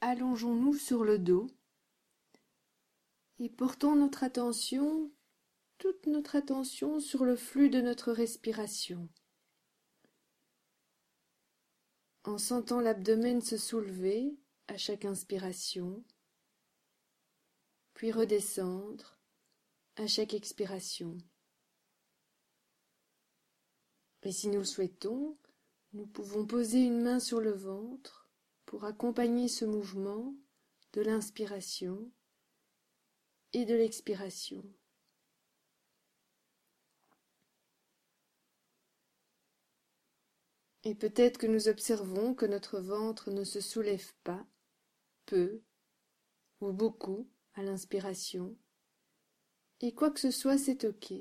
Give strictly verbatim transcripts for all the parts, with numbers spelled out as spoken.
allongeons-nous sur le dos et portons notre attention, toute notre attention sur le flux de notre respiration. En sentant l'abdomen se soulever à chaque inspiration, puis redescendre à chaque expiration. Et si nous le souhaitons, nous pouvons poser une main sur le ventre pour accompagner ce mouvement de l'inspiration et de l'expiration. Et peut-être que nous observons que notre ventre ne se soulève pas, peu ou beaucoup à l'inspiration, et quoi que ce soit, c'est ok.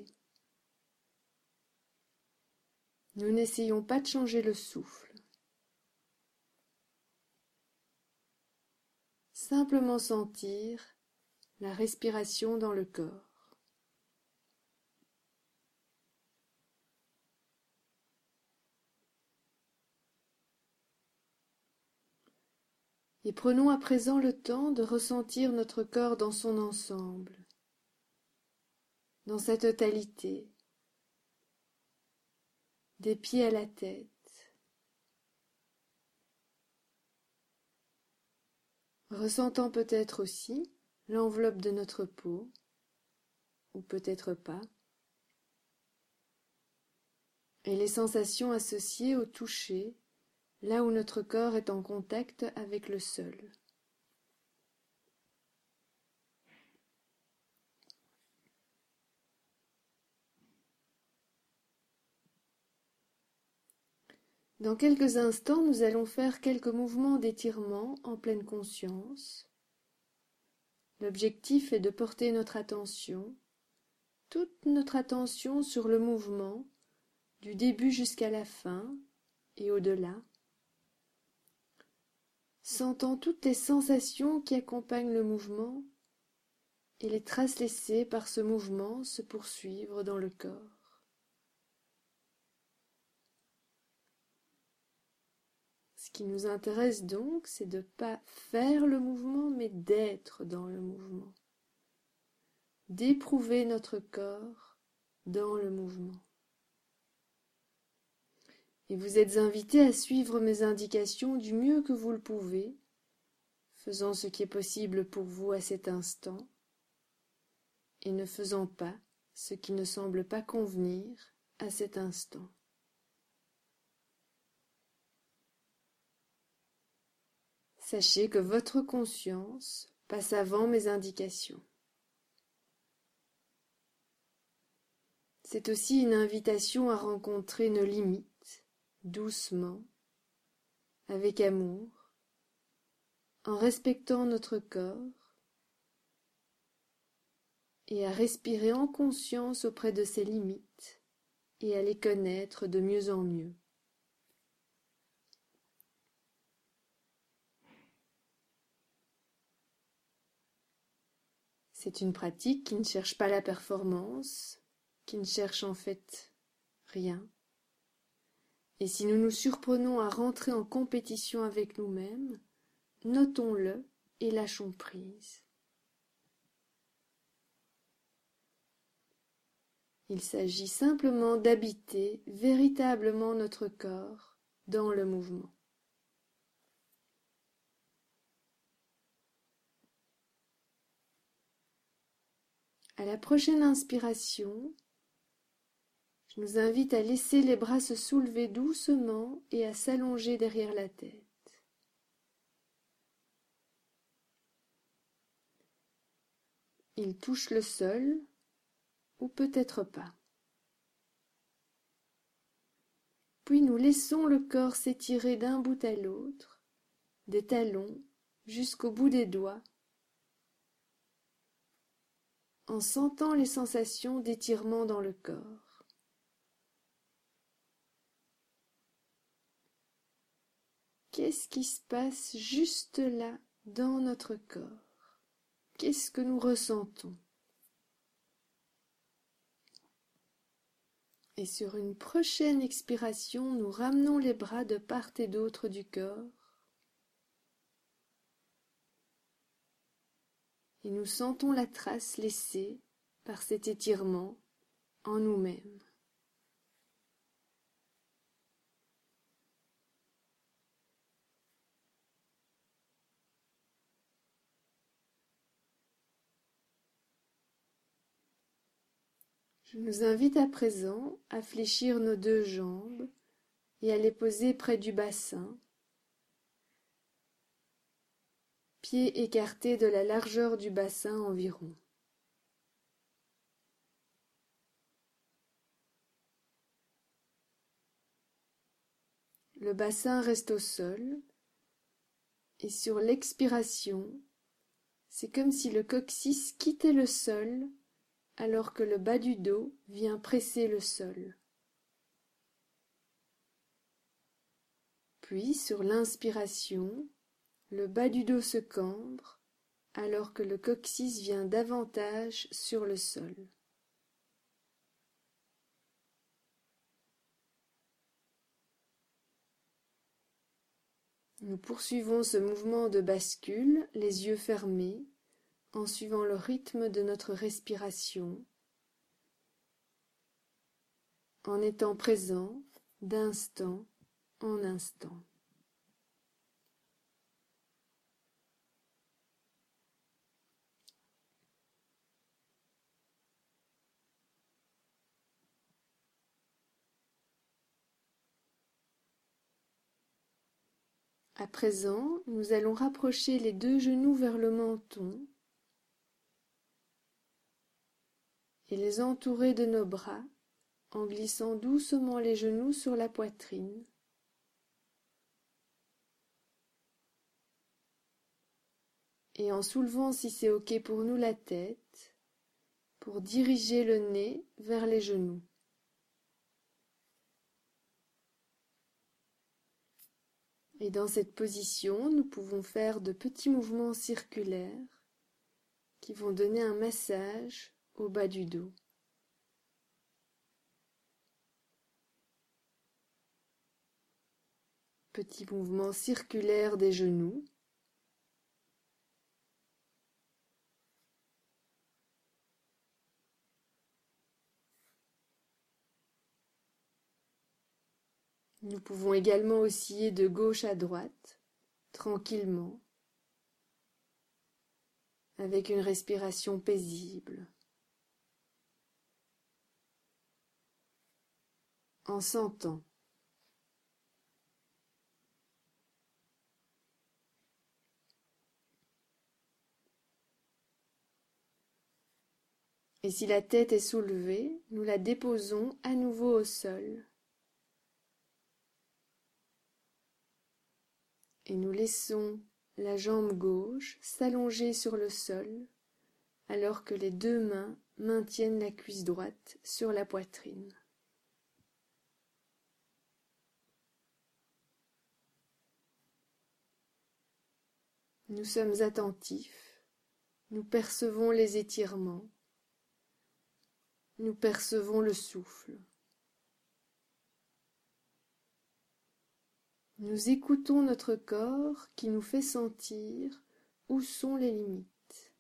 Nous n'essayons pas de changer le souffle. Simplement sentir la respiration dans le corps. Et prenons à présent le temps de ressentir notre corps dans son ensemble, dans sa totalité, des pieds à la tête. Ressentant peut-être aussi l'enveloppe de notre peau, ou peut-être pas, et les sensations associées au toucher, là où notre corps est en contact avec le sol. Dans quelques instants, nous allons faire quelques mouvements d'étirement en pleine conscience. L'objectif est de porter notre attention, toute notre attention sur le mouvement, du début jusqu'à la fin et au-delà, sentant toutes les sensations qui accompagnent le mouvement et les traces laissées par ce mouvement se poursuivre dans le corps. Ce qui nous intéresse donc, c'est de ne pas faire le mouvement, mais d'être dans le mouvement, d'éprouver notre corps dans le mouvement. Et vous êtes invités à suivre mes indications du mieux que vous le pouvez, faisant ce qui est possible pour vous à cet instant, et ne faisant pas ce qui ne semble pas convenir à cet instant. Sachez que votre conscience passe avant mes indications. C'est aussi une invitation à rencontrer nos limites, doucement, avec amour, en respectant notre corps et à respirer en conscience auprès de ces limites et à les connaître de mieux en mieux. C'est une pratique qui ne cherche pas la performance, qui ne cherche en fait rien. Et si nous nous surprenons à rentrer en compétition avec nous-mêmes, notons-le et lâchons prise. Il s'agit simplement d'habiter véritablement notre corps dans le mouvement. À la prochaine inspiration, je nous invite à laisser les bras se soulever doucement et à s'allonger derrière la tête. Ils touchent le sol, ou peut-être pas. Puis nous laissons le corps s'étirer d'un bout à l'autre, des talons jusqu'au bout des doigts, en sentant les sensations d'étirement dans le corps. Qu'est-ce qui se passe juste là dans notre corps? Qu'est-ce que nous ressentons? Et sur une prochaine expiration, nous ramenons les bras de part et d'autre du corps. et nous sentons la trace laissée par cet étirement en nous-mêmes. Je nous invite à présent à fléchir nos deux jambes et à les poser près du bassin, pieds écartés de la largeur du bassin environ. Le bassin reste au sol et sur l'expiration, c'est comme si le coccyx quittait le sol alors que le bas du dos vient presser le sol. Puis, sur l'inspiration, le bas du dos se cambre alors que le coccyx vient davantage sur le sol. Nous poursuivons ce mouvement de bascule, les yeux fermés, en suivant le rythme de notre respiration, en étant présent d'instant en instant. À présent, nous allons rapprocher les deux genoux vers le menton et les entourer de nos bras en glissant doucement les genoux sur la poitrine. Et en soulevant, si c'est ok pour nous, la tête, pour diriger le nez vers les genoux. Et dans cette position, nous pouvons faire de petits mouvements circulaires qui vont donner un massage au bas du dos. Petit mouvement circulaire des genoux. Nous pouvons également osciller de gauche à droite, tranquillement, avec une respiration paisible, en sentant. Et si la tête est soulevée, nous la déposons à nouveau au sol. Et nous laissons la jambe gauche s'allonger sur le sol, alors que les deux mains maintiennent la cuisse droite sur la poitrine. Nous sommes attentifs, nous percevons les étirements, nous percevons le souffle. Nous écoutons notre corps qui nous fait sentir où sont les limites.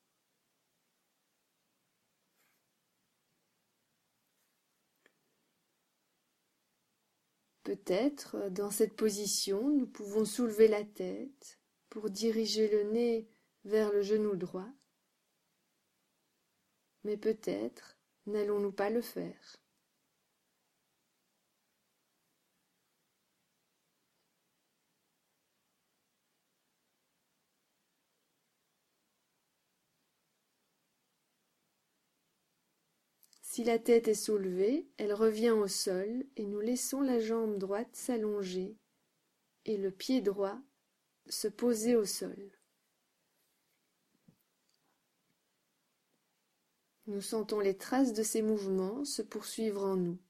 Peut-être, dans cette position, nous pouvons soulever la tête pour diriger le nez vers le genou droit, mais peut-être n'allons-nous pas le faire. Si la tête est soulevée, elle revient au sol et nous laissons la jambe droite s'allonger et le pied droit se poser au sol. Nous sentons les traces de ces mouvements se poursuivre en nous.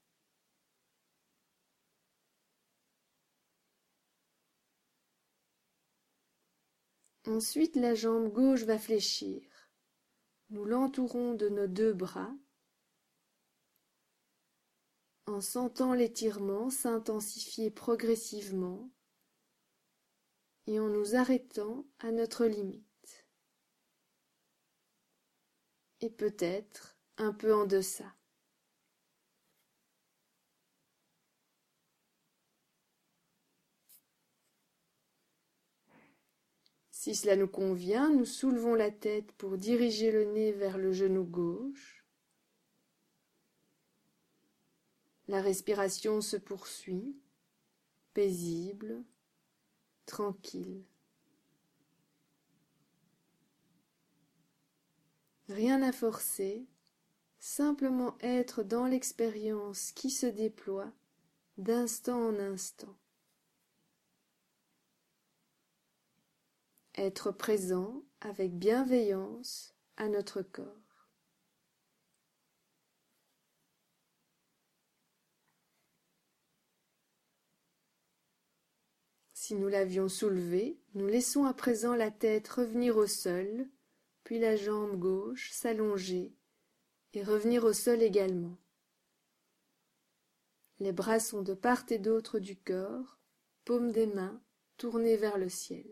Ensuite, la jambe gauche va fléchir. Nous l'entourons de nos deux bras en sentant l'étirement s'intensifier progressivement et en nous arrêtant à notre limite. et peut-être un peu en deçà. Si cela nous convient, nous soulevons la tête pour diriger le nez vers le genou gauche. La respiration se poursuit, paisible, tranquille. Rien à forcer, simplement être dans l'expérience qui se déploie d'instant en instant. Être présent avec bienveillance à notre corps. Si nous l'avions soulevé, nous laissons à présent la tête revenir au sol, puis la jambe gauche s'allonger et revenir au sol également. Les bras sont de part et d'autre du corps, paumes des mains tournées vers le ciel.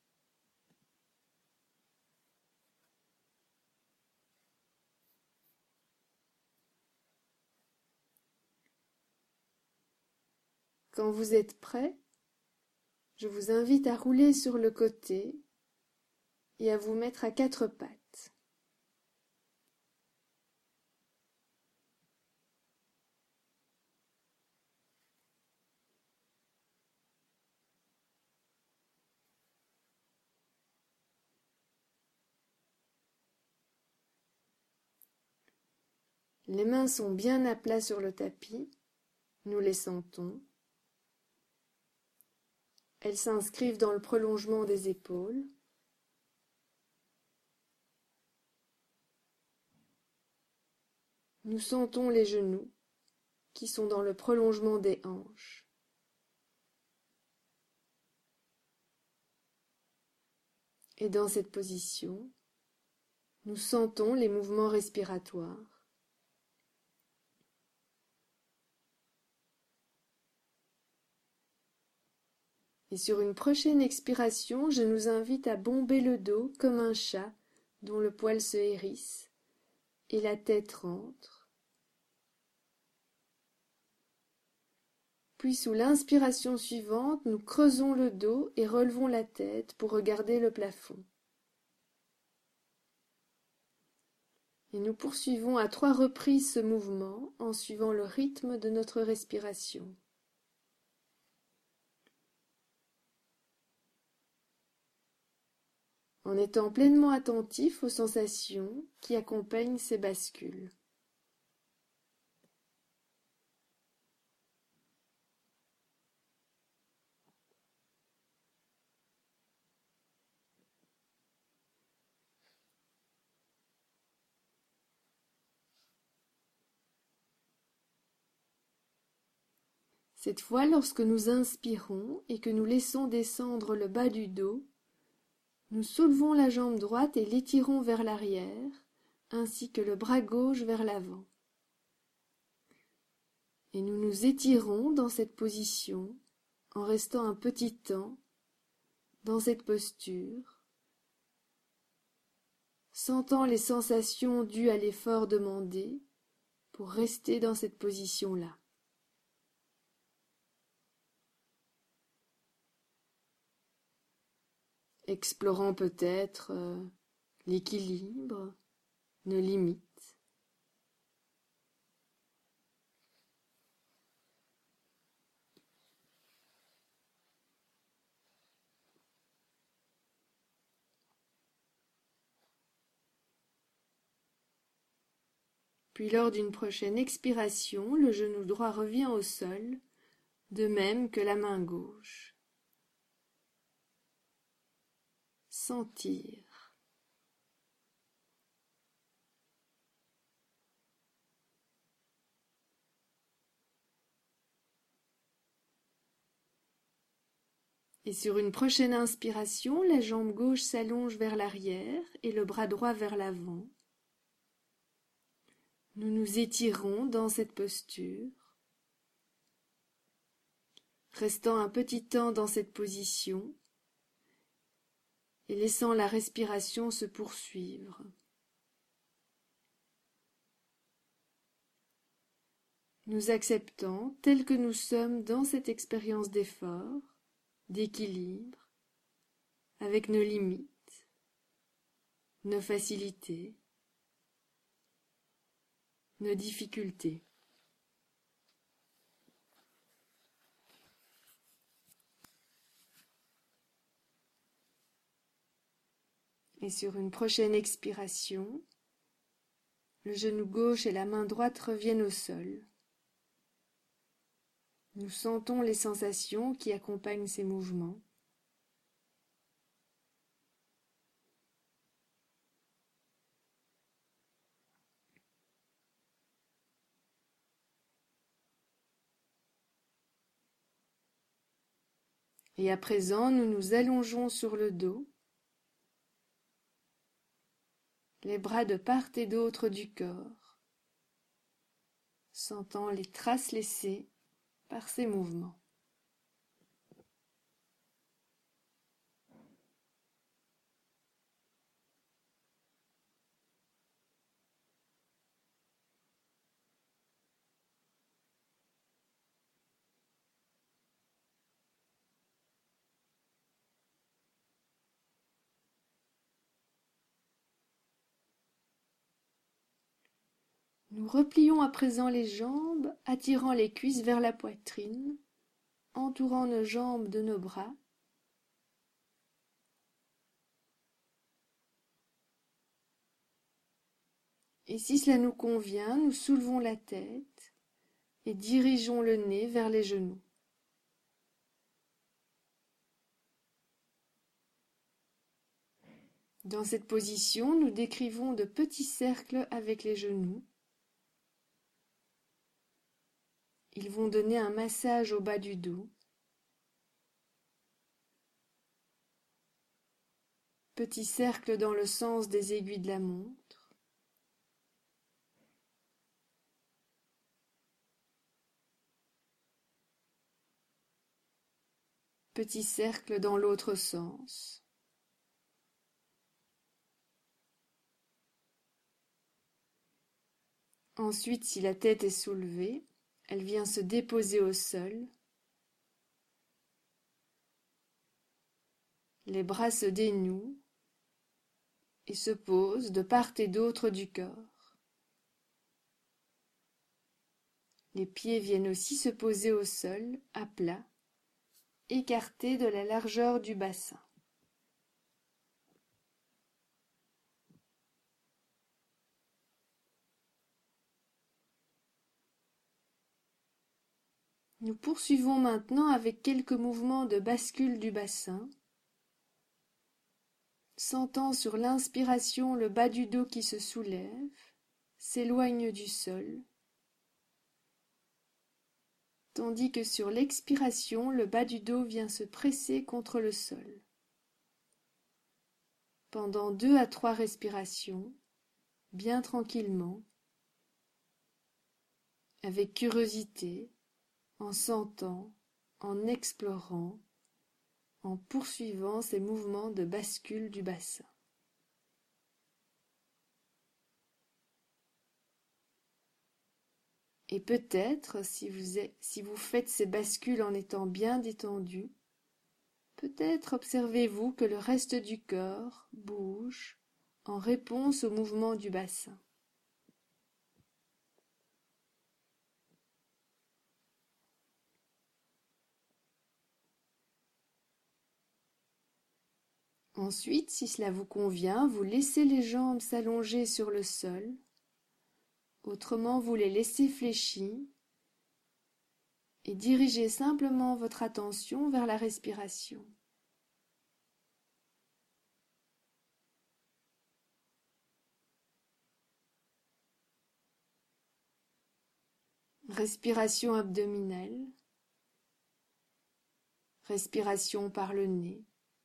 Quand vous êtes prêt, je vous invite à rouler sur le côté et à vous mettre à quatre pattes. Les mains sont bien à plat sur le tapis, nous les sentons. Elles s'inscrivent dans le prolongement des épaules. Nous sentons les genoux qui sont dans le prolongement des hanches. Et dans cette position, nous sentons les mouvements respiratoires. Et sur une prochaine expiration, je nous invite à bomber le dos comme un chat dont le poil se hérisse et la tête rentre. Puis sous l'inspiration suivante, nous creusons le dos et relevons la tête pour regarder le plafond. Et nous poursuivons à trois reprises ce mouvement en suivant le rythme de notre respiration. En étant pleinement attentif aux sensations qui accompagnent ces bascules. Cette fois, lorsque nous inspirons et que nous laissons descendre le bas du dos, nous soulevons la jambe droite et l'étirons vers l'arrière, ainsi que le bras gauche vers l'avant. Et nous nous étirons dans cette position, en restant un petit temps dans cette posture, sentant les sensations dues à l'effort demandé pour rester dans cette position-là. Explorant peut-être euh, l'équilibre, nos limites. Puis lors d'une prochaine expiration, le genou droit revient au sol, de même que la main gauche. Sentir. Et sur une prochaine inspiration, la jambe gauche s'allonge vers l'arrière et le bras droit vers l'avant. Nous nous étirons dans cette posture, restant un petit temps dans cette position et laissant la respiration se poursuivre. nous acceptant tels que nous sommes dans cette expérience d'effort, d'équilibre, avec nos limites, nos facilités, nos difficultés. Et sur une prochaine expiration, le genou gauche et la main droite reviennent au sol. Nous sentons les sensations qui accompagnent ces mouvements. Et à présent, nous nous allongeons sur le dos, les bras de part et d'autre du corps, sentant les traces laissées par ces mouvements. Nous replions à présent les jambes, attirant les cuisses vers la poitrine, entourant nos jambes de nos bras. Et si cela nous convient, nous soulevons la tête et dirigeons le nez vers les genoux. Dans cette position, nous décrivons de petits cercles avec les genoux. Ils vont donner un massage au bas du dos. Petit cercle dans le sens des aiguilles de la montre. Petit cercle dans l'autre sens. Ensuite, si la tête est soulevée, elle vient se déposer au sol. Les bras se dénouent et se posent de part et d'autre du corps. Les pieds viennent aussi se poser au sol, à plat, écartés de la largeur du bassin. Nous poursuivons maintenant avec quelques mouvements de bascule du bassin, sentant sur l'inspiration le bas du dos qui se soulève, s'éloigne du sol, tandis que sur l'expiration, le bas du dos vient se presser contre le sol. Pendant deux à trois respirations, bien tranquillement, avec curiosité, en sentant, en explorant, en poursuivant ces mouvements de bascule du bassin. Et peut-être, si vous, êtes, si vous faites ces bascules en étant bien détendu, peut-être observez-vous que le reste du corps bouge en réponse au mouvement du bassin. Ensuite, si cela vous convient, vous laissez les jambes s'allonger sur le sol. Autrement, vous les laissez fléchies et dirigez simplement votre attention vers la respiration. Respiration abdominale, respiration par le nez,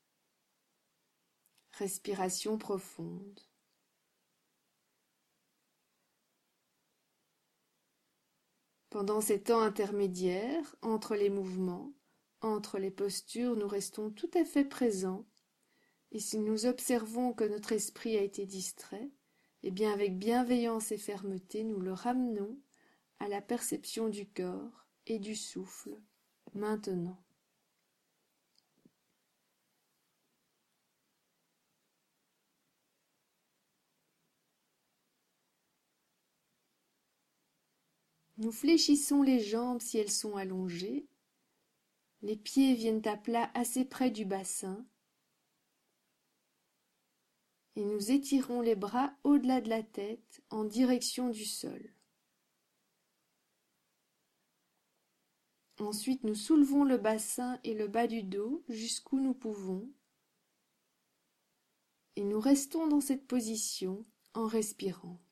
respiration profonde. Pendant ces temps intermédiaires, entre les mouvements, entre les postures, nous restons tout à fait présents, et si nous observons que notre esprit a été distrait, eh bien avec bienveillance et fermeté, nous le ramenons à la perception du corps et du souffle, maintenant. Nous fléchissons les jambes si elles sont allongées. Les pieds viennent à plat assez près du bassin. Et nous étirons les bras au-delà de la tête en direction du sol. Ensuite, nous soulevons le bassin et le bas du dos jusqu'où nous pouvons. Et nous restons dans cette position en respirant.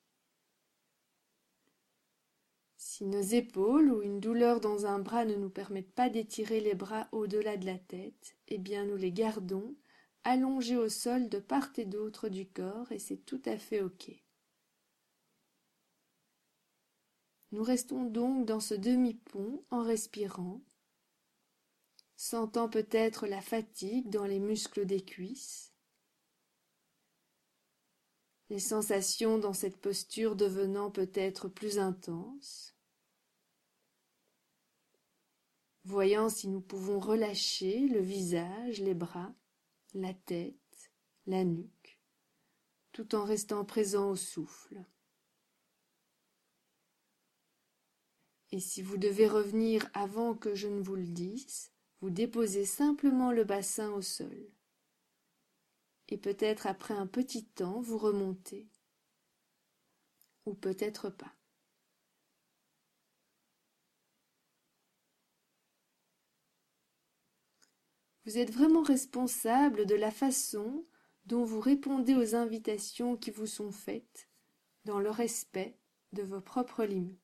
Si nos épaules ou une douleur dans un bras ne nous permettent pas d'étirer les bras au-delà de la tête, eh bien nous les gardons allongés au sol de part et d'autre du corps et c'est tout à fait ok. Nous restons donc dans ce demi-pont en respirant, sentant peut-être la fatigue dans les muscles des cuisses, les sensations dans cette posture devenant peut-être plus intenses, voyant si nous pouvons relâcher le visage, les bras, la tête, la nuque, tout en restant présent au souffle. Et si vous devez revenir avant que je ne vous le dise, vous déposez simplement le bassin au sol. Et peut-être après un petit temps, vous remontez. Ou peut-être pas. Vous êtes vraiment responsable de la façon dont vous répondez aux invitations qui vous sont faites, dans le respect de vos propres limites.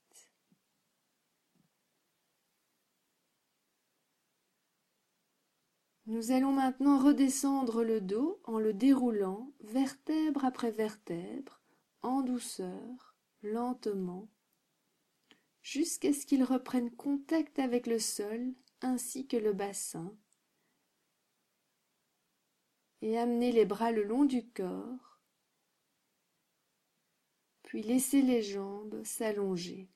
Nous allons maintenant redescendre le dos en le déroulant vertèbre après vertèbre, en douceur, lentement, jusqu'à ce qu'il reprenne contact avec le sol ainsi que le bassin, et amenez les bras le long du corps, puis laissez les jambes s'allonger.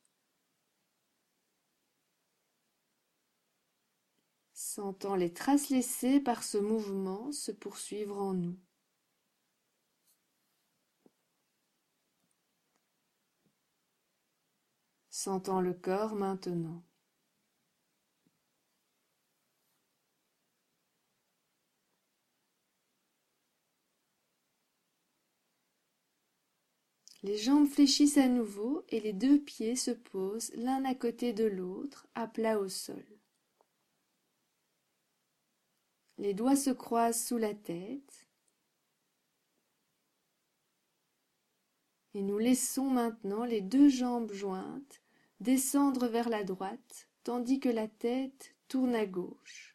Sentant les traces laissées par ce mouvement se poursuivre en nous. Sentant le corps maintenant. Les jambes fléchissent à nouveau et les deux pieds se posent l'un à côté de l'autre, à plat au sol. Les doigts se croisent sous la tête. Et nous laissons maintenant les deux jambes jointes descendre vers la droite, tandis que la tête tourne à gauche.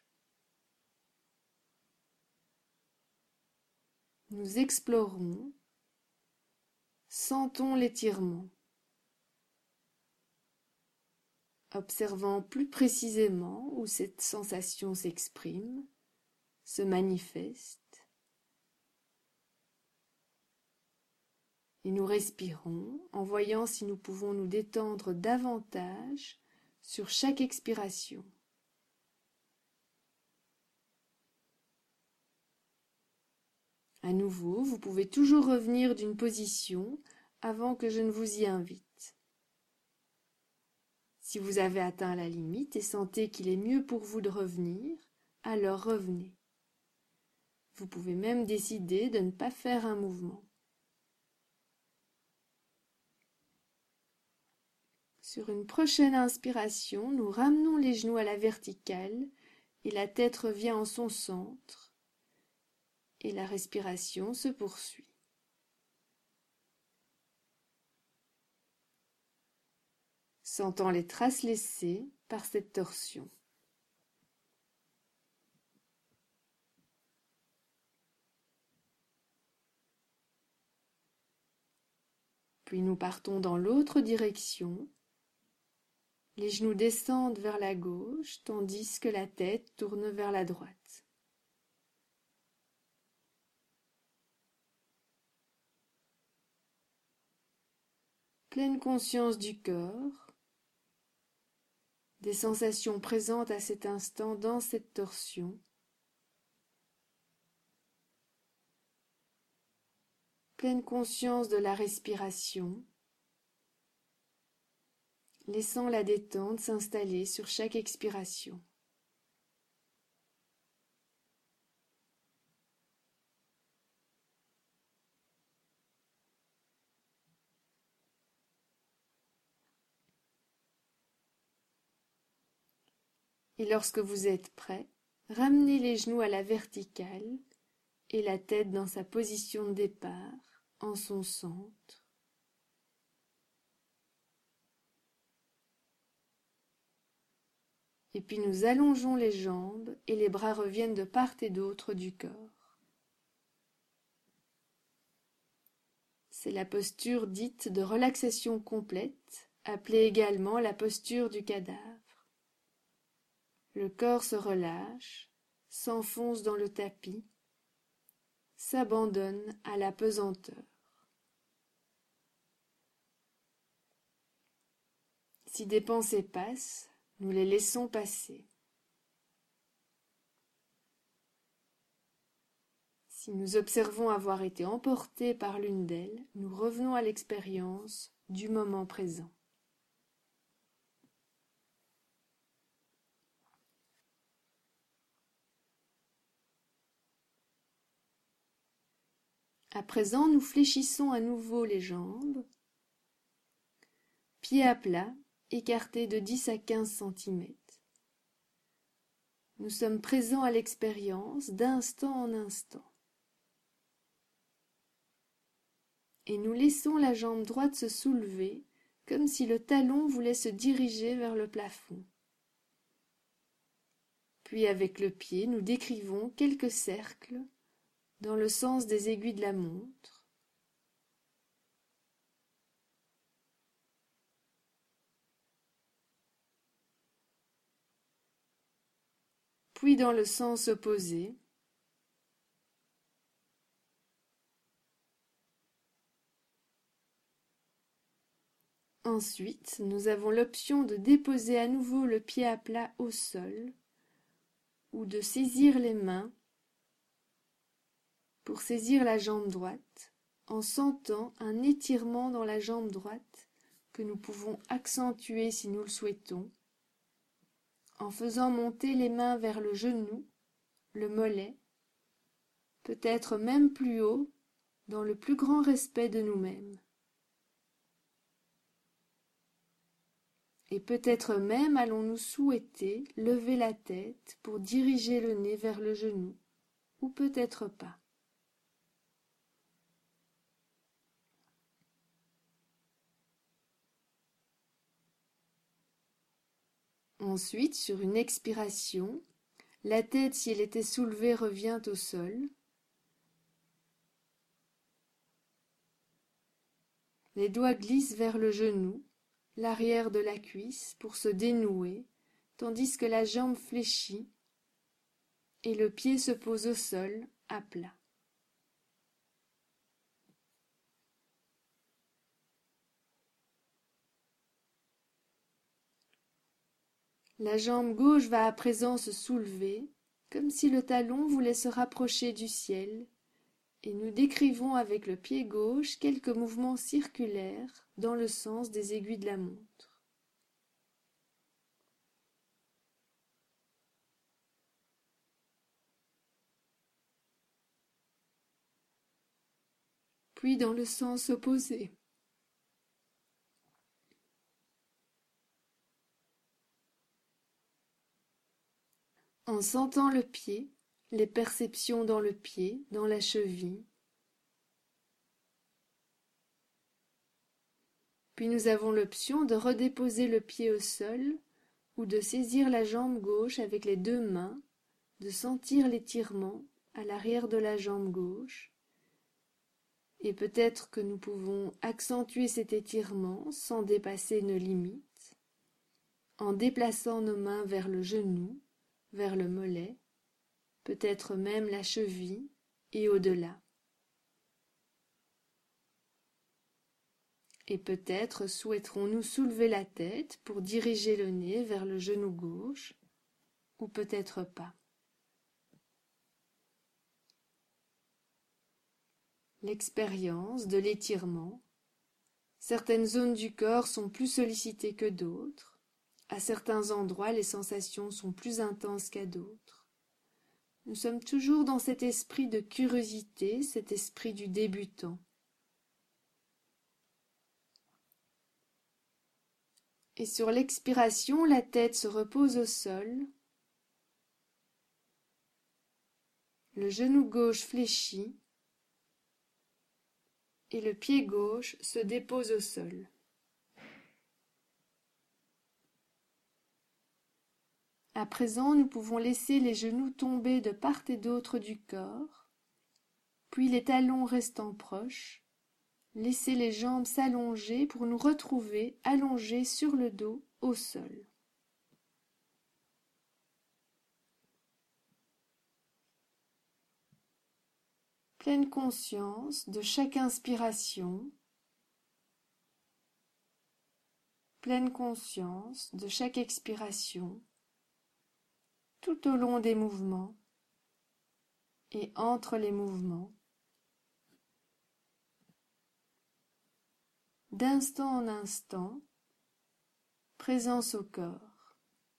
Nous explorons. Sentons l'étirement, observant plus précisément où cette sensation s'exprime, se manifeste, et nous respirons en voyant si nous pouvons nous détendre davantage sur chaque expiration. À nouveau, vous pouvez toujours revenir d'une position avant que je ne vous y invite. Si vous avez atteint la limite et sentez qu'il est mieux pour vous de revenir, alors revenez. Vous pouvez même décider de ne pas faire un mouvement. Sur une prochaine inspiration, nous ramenons les genoux à la verticale et la tête revient en son centre. Et la respiration se poursuit. Sentant les traces laissées par cette torsion. Puis nous partons dans l'autre direction. Les genoux descendent vers la gauche, tandis que la tête tourne vers la droite. Pleine conscience du corps, des sensations présentes à cet instant dans cette torsion, pleine conscience de la respiration, laissant la détente s'installer sur chaque expiration. Et lorsque vous êtes prêt, ramenez les genoux à la verticale et la tête dans sa position de départ, en son centre. Et puis nous allongeons les jambes et les bras reviennent de part et d'autre du corps. C'est la posture dite de relaxation complète, appelée également la posture du cadavre. Le corps se relâche, s'enfonce dans le tapis, s'abandonne à la pesanteur. Si des pensées passent, nous les laissons passer. Si nous observons avoir été emportés par l'une d'elles, nous revenons à l'expérience du moment présent. À présent, nous fléchissons à nouveau les jambes, pieds à plat, écartés de dix à quinze centimètres. Nous sommes présents à l'expérience d'instant en instant. Et nous laissons la jambe droite se soulever comme si le talon voulait se diriger vers le plafond. Puis avec le pied, nous décrivons quelques cercles dans le sens des aiguilles de la montre. Puis dans le sens opposé. Ensuite, nous avons l'option de déposer à nouveau le pied à plat au sol ou de saisir les mains pour saisir la jambe droite en sentant un étirement dans la jambe droite que nous pouvons accentuer si nous le souhaitons, en faisant monter les mains vers le genou, le mollet, peut-être même plus haut, dans le plus grand respect de nous-mêmes. Et peut-être même allons-nous souhaiter lever la tête pour diriger le nez vers le genou, ou peut-être pas. Ensuite, sur une expiration, la tête, si elle était soulevée, revient au sol. Les doigts glissent vers le genou, l'arrière de la cuisse pour se dénouer, tandis que la jambe fléchit et le pied se pose au sol à plat. La jambe gauche va à présent se soulever, comme si le talon voulait se rapprocher du ciel, et nous décrivons avec le pied gauche quelques mouvements circulaires dans le sens des aiguilles de la montre. Puis dans le sens opposé. En sentant le pied, les perceptions dans le pied, dans la cheville. Puis nous avons l'option de redéposer le pied au sol ou de saisir la jambe gauche avec les deux mains, de sentir l'étirement à l'arrière de la jambe gauche. Et peut-être que nous pouvons accentuer cet étirement sans dépasser nos limites, en déplaçant nos mains vers le genou, vers le mollet, peut-être même la cheville et au-delà. Et peut-être souhaiterons-nous soulever la tête pour diriger le nez vers le genou gauche, ou peut-être pas. L'expérience de l'étirement. Certaines zones du corps sont plus sollicitées que d'autres. À certains endroits, les sensations sont plus intenses qu'à d'autres. Nous sommes toujours dans cet esprit de curiosité, cet esprit du débutant. Et sur l'expiration, la tête se repose au sol, le genou gauche fléchit et le pied gauche se dépose au sol. À présent, nous pouvons laisser les genoux tomber de part et d'autre du corps, puis les talons restant proches, laisser les jambes s'allonger pour nous retrouver allongés sur le dos au sol. Pleine conscience de chaque inspiration, pleine conscience de chaque expiration, tout au long des mouvements et entre les mouvements. D'instant en instant, présence au corps.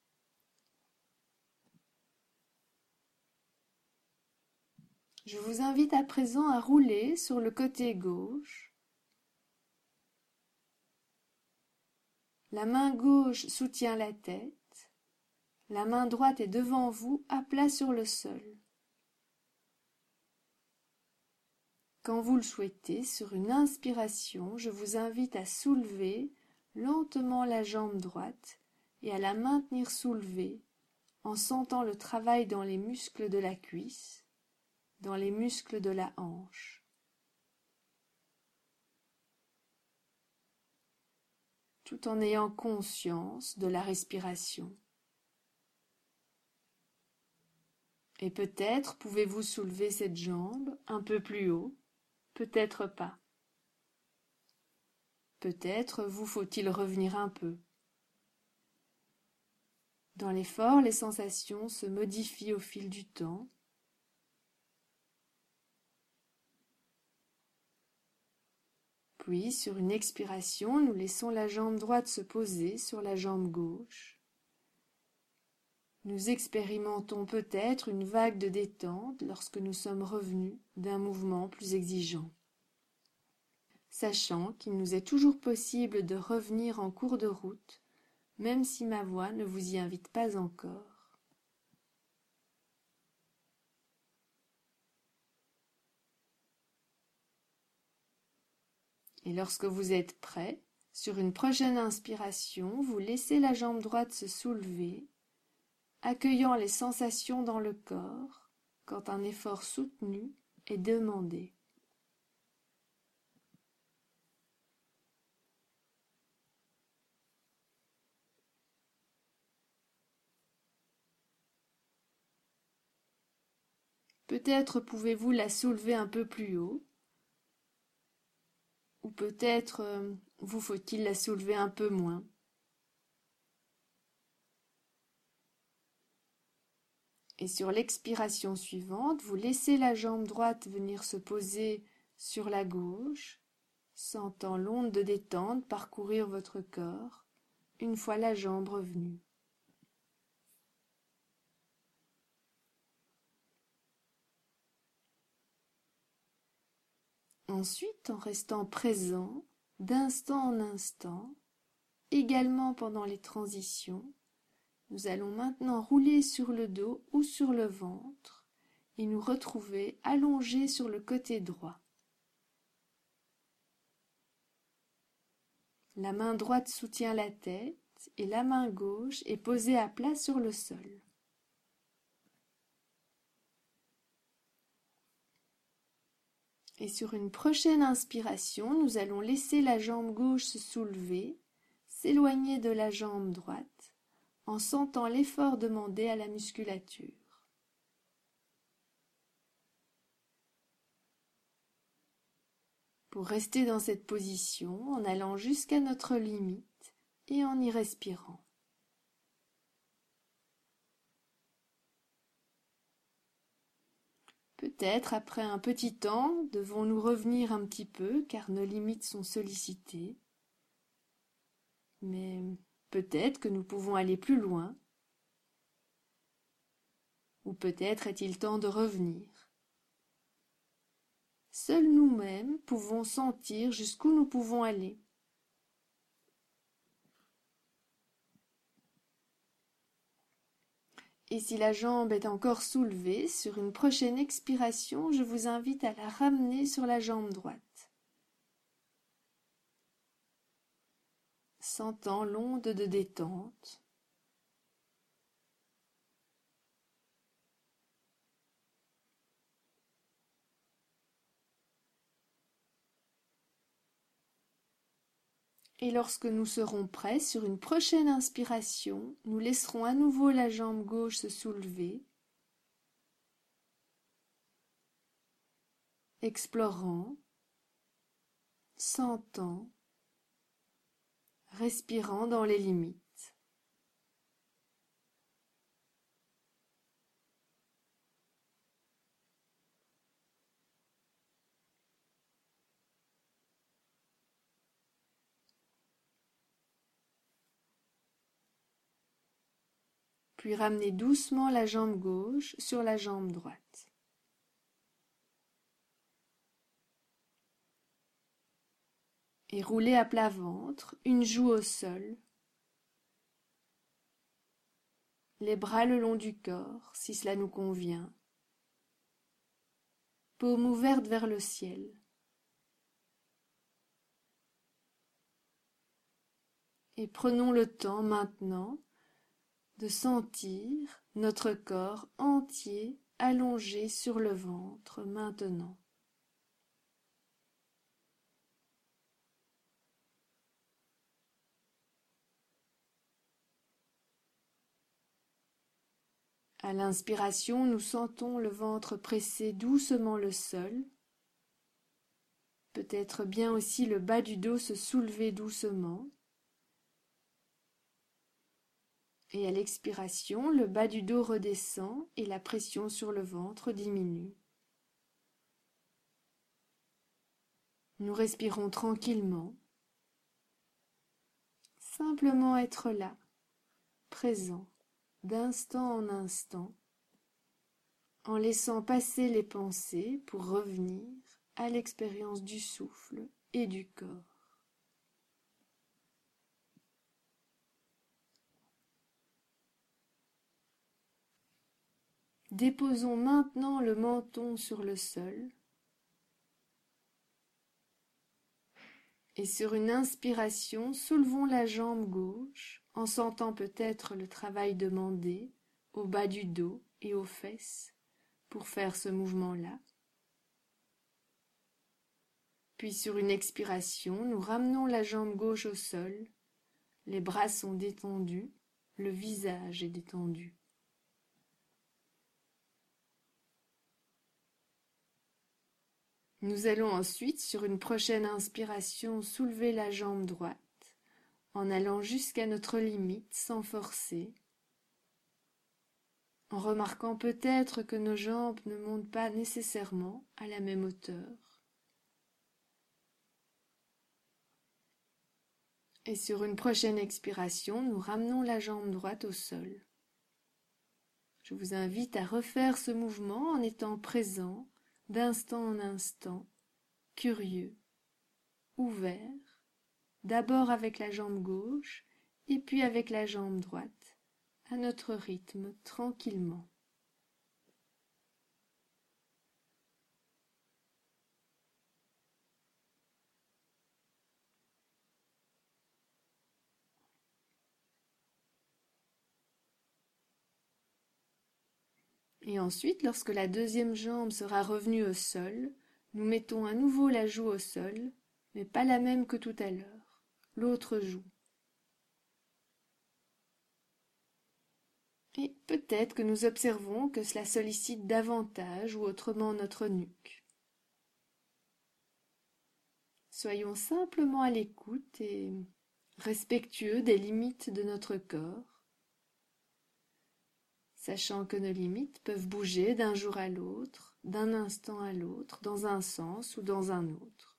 Je vous invite à présent à rouler sur le côté gauche. La main gauche soutient la tête, la main droite est devant vous, à plat sur le sol. Quand vous le souhaitez, sur une inspiration, je vous invite à soulever lentement la jambe droite et à la maintenir soulevée en sentant le travail dans les muscles de la cuisse, dans les muscles de la hanche. Tout en ayant conscience de la respiration. Et peut-être pouvez-vous soulever cette jambe un peu plus haut, peut-être pas. Peut-être vous faut-il revenir un peu. Dans l'effort, les sensations se modifient au fil du temps. Puis, sur une expiration, nous laissons la jambe droite se poser sur la jambe gauche. Nous expérimentons peut-être une vague de détente lorsque nous sommes revenus d'un mouvement plus exigeant. Sachant qu'il nous est toujours possible de revenir en cours de route, même si ma voix ne vous y invite pas encore. Et lorsque vous êtes prêt, sur une prochaine inspiration, vous laissez la jambe droite se soulever, accueillant les sensations dans le corps quand un effort soutenu est demandé. Peut-être pouvez-vous la soulever un peu plus haut, ou peut-être euh, vous faut-il la soulever un peu moins. Et sur l'expiration suivante, vous laissez la jambe droite venir se poser sur la gauche, sentant l'onde de détente parcourir votre corps, une fois la jambe revenue. Ensuite, en restant présent, d'instant en instant, également pendant les transitions, nous allons maintenant rouler sur le dos ou sur le ventre et nous retrouver allongés sur le côté droit. La main droite soutient la tête et la main gauche est posée à plat sur le sol. Et sur une prochaine inspiration, nous allons laisser la jambe gauche se soulever, s'éloigner de la jambe droite, en sentant l'effort demandé à la musculature. pour rester dans cette position en allant jusqu'à notre limite et en y respirant. Peut-être après un petit temps devons-nous revenir un petit peu car nos limites sont sollicitées, mais peut-être que nous pouvons aller plus loin, ou peut-être est-il temps de revenir. Seuls nous-mêmes pouvons sentir jusqu'où nous pouvons aller. Et si la jambe est encore soulevée, sur une prochaine expiration, je vous invite à la ramener sur la jambe droite. Sentant l'onde de détente. Et lorsque nous serons prêts, sur une prochaine inspiration, nous laisserons à nouveau la jambe gauche se soulever, explorant, sentant, respirant dans les limites. Puis ramenez doucement la jambe gauche sur la jambe droite. Et roulez à plat ventre, une joue au sol, les bras le long du corps, si cela nous convient, paume ouverte vers le ciel. Et prenons le temps maintenant de sentir notre corps entier allongé sur le ventre maintenant. À l'inspiration, nous sentons le ventre presser doucement le sol, peut-être bien aussi le bas du dos se soulever doucement. Et à l'expiration, le bas du dos redescend et la pression sur le ventre diminue. Nous respirons tranquillement, simplement être là, présent, d'instant en instant, en laissant passer les pensées pour revenir à l'expérience du souffle et du corps. Déposons maintenant le menton sur le sol et sur une inspiration, soulevons la jambe gauche en sentant peut-être le travail demandé au bas du dos et aux fesses pour faire ce mouvement-là. Puis sur une expiration, nous ramenons la jambe gauche au sol, les bras sont détendus, le visage est détendu. Nous allons ensuite, sur une prochaine inspiration, soulever la jambe droite, en allant jusqu'à notre limite sans forcer, en remarquant peut-être que nos jambes ne montent pas nécessairement à la même hauteur. Et sur une prochaine expiration, nous ramenons la jambe droite au sol. Je vous invite à refaire ce mouvement en étant présent, d'instant en instant, curieux, ouvert, d'abord avec la jambe gauche et puis avec la jambe droite, à notre rythme, tranquillement. Et ensuite, lorsque la deuxième jambe sera revenue au sol, nous mettons à nouveau la joue au sol, mais pas la même que tout à l'heure, l'autre joue. Et peut-être que nous observons que cela sollicite davantage ou autrement notre nuque. Soyons simplement à l'écoute et respectueux des limites de notre corps, sachant que nos limites peuvent bouger d'un jour à l'autre, d'un instant à l'autre, dans un sens ou dans un autre.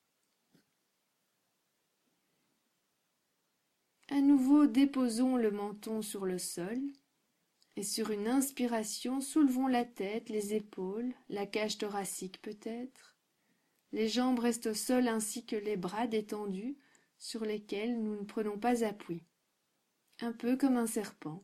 À nouveau, déposons le menton sur le sol et sur une inspiration, soulevons la tête, les épaules, la cage thoracique peut-être. Les jambes restent au sol ainsi que les bras détendus sur lesquels nous ne prenons pas appui, un peu comme un serpent.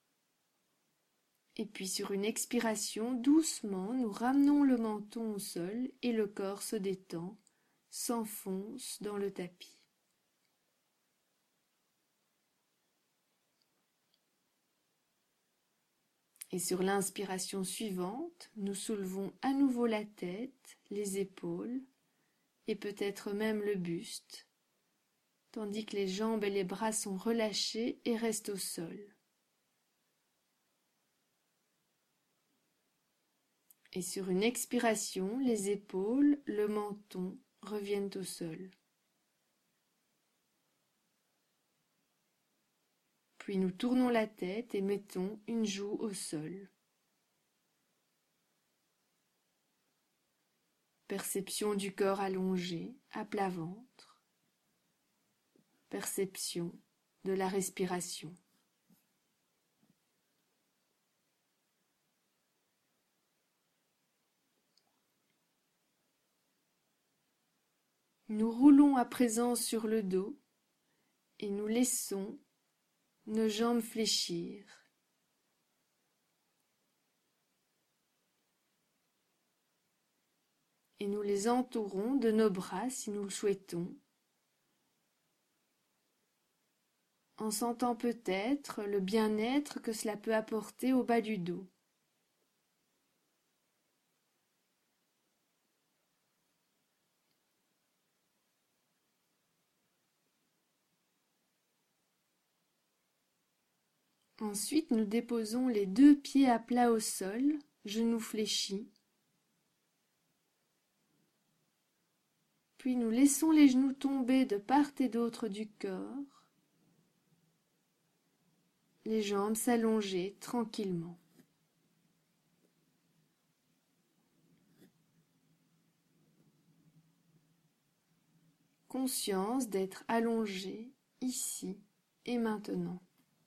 Et puis sur une expiration, doucement, nous ramenons le menton au sol et le corps se détend, s'enfonce dans le tapis. Et sur l'inspiration suivante, nous soulevons à nouveau la tête, les épaules, et peut-être même le buste, tandis que les jambes et les bras sont relâchés et restent au sol. Et sur une expiration, les épaules, le menton reviennent au sol. Puis nous tournons la tête et mettons une joue au sol. Perception du corps allongé, à plat ventre. Perception de la respiration. Nous roulons à présent sur le dos et nous laissons nos jambes fléchir. Et nous les entourons de nos bras si nous le souhaitons, en sentant peut-être le bien-être que cela peut apporter au bas du dos. Ensuite, nous déposons les deux pieds à plat au sol, genoux fléchis. Puis nous laissons les genoux tomber de part et d'autre du corps, les jambes s'allonger tranquillement. Conscience d'être allongé ici et maintenant.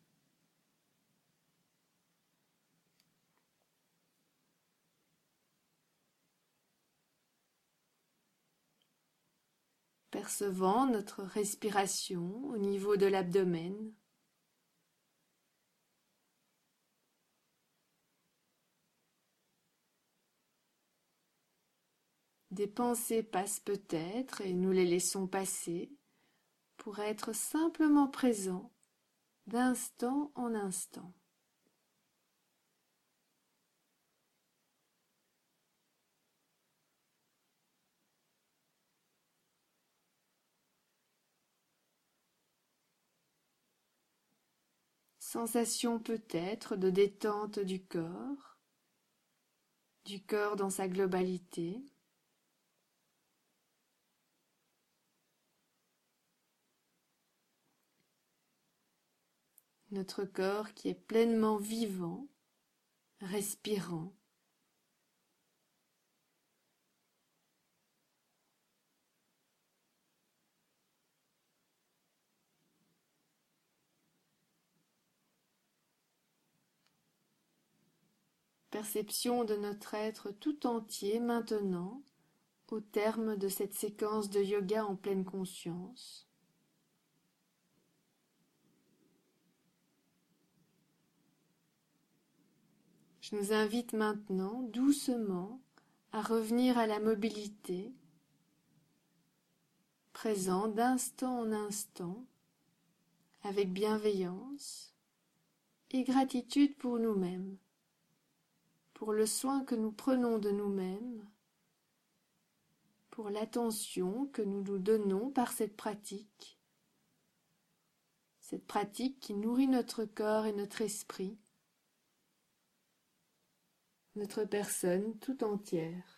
Percevant notre respiration au niveau de l'abdomen. Des pensées passent peut-être et nous les laissons passer pour être simplement présents d'instant en instant. Sensation peut-être de détente du corps, du corps dans sa globalité. Notre corps qui est pleinement vivant, respirant. Perception de notre être tout entier maintenant, au terme de cette séquence de yoga en pleine conscience. Je nous invite maintenant doucement à revenir à la mobilité, présent d'instant en instant, avec bienveillance et gratitude pour nous-mêmes, pour le soin que nous prenons de nous-mêmes, pour l'attention que nous nous donnons par cette pratique, cette pratique qui nourrit notre corps et notre esprit, notre personne tout entière.